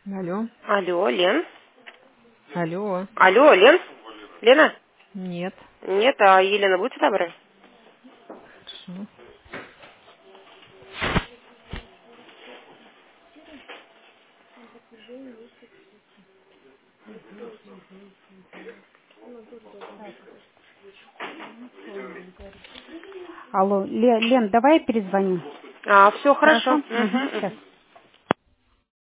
Алло. Алло, Лен? Алло. Алло, Лен? Лена? Нет. Нет, а Елена будьте добры? Хорошо. Алло, Лен, давай я перезвоню. Все хорошо. Хорошо? Мгм, Сейчас. мгм.